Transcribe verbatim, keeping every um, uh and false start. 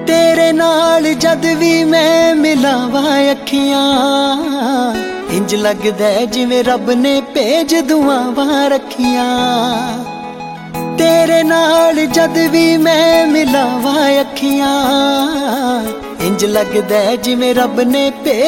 तेरे नाल जद भी मैं मिलावा अखियां इंज लगदा जिवें रब ने भेज दुआवां रखियां। तेरे नाल जद भी मैं मिलावा अखियां इंज लगदा जिवें रब ने भेज